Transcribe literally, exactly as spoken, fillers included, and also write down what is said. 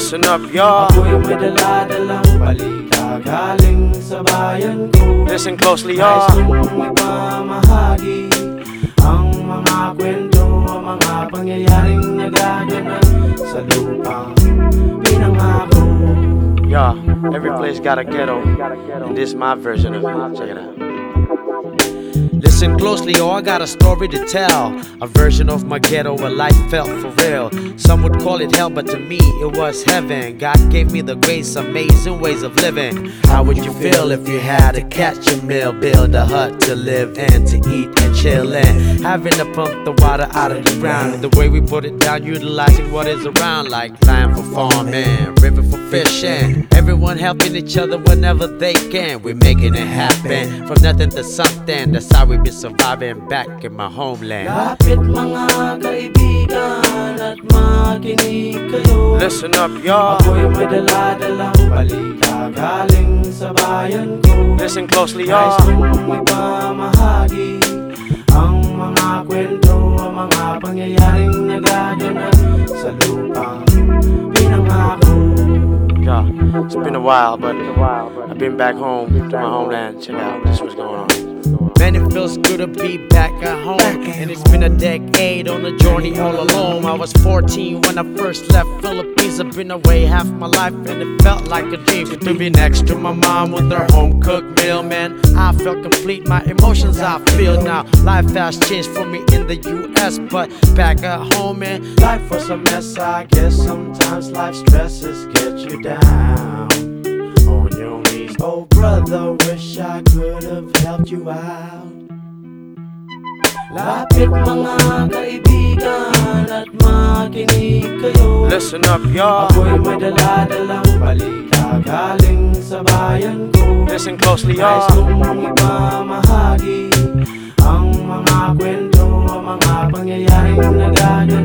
Listen up, y'all. Ako'y may dala-dalang balita galing sa bayan ko. Listen closely, y'all. Nais kong ipamahagi ang mga kwento, ang mga pangyayaring nagaganap sa lupang pinangako. Y'all, every place got a ghetto, and this is my version of it. Check it out. Listen closely, oh, I got a story to tell. A version of my ghetto where life felt for real. Some would call it hell, but to me it was heaven. God gave me the grace, amazing ways of living. How would you feel if you had to catch a meal, build a hut to live in, to eat and chill in, having to pump the water out of the ground? The way we put it down, utilizing what is around, like land for farming, river for fishing, everyone helping each other whenever they can. We're making it happen, from nothing to something. That's how we've been surviving back in my homeland. Lapit mga kaibigan at makinig kayo. Listen up, y'all. Ako'y may dala-dalang balita galing sa bayan ko. Listen closely, Nais y'all. kong ipamahagi ang mga kwento, ang mga pangyayaring nagaganap sa lupang pinangako. Y'all, it's been a while, but I've been back home to my homeland. Check out, this is what's going on. Man, it feels good to be back at home. And it's been a decade on the journey all alone. I was fourteen when I first left Philippines. I've been away half my life and it felt like a dream to be next to my mom with her home cooked meal. Man, I felt complete, my emotions I feel now. Life has changed for me in the U S, but back at home, man, Life was a mess, I guess. Sometimes life stresses get you down on your knees. Oh brother, wish I could have helped you out. Lapit mga kaibigan at makinig kayo. listen up, y'all. Ako'y may dala-dalang balita galing sa bayan ko. Listen closely, Nais y'all. kong ipamahagi ang mga kwento, ang mga pangyayaring nagaganap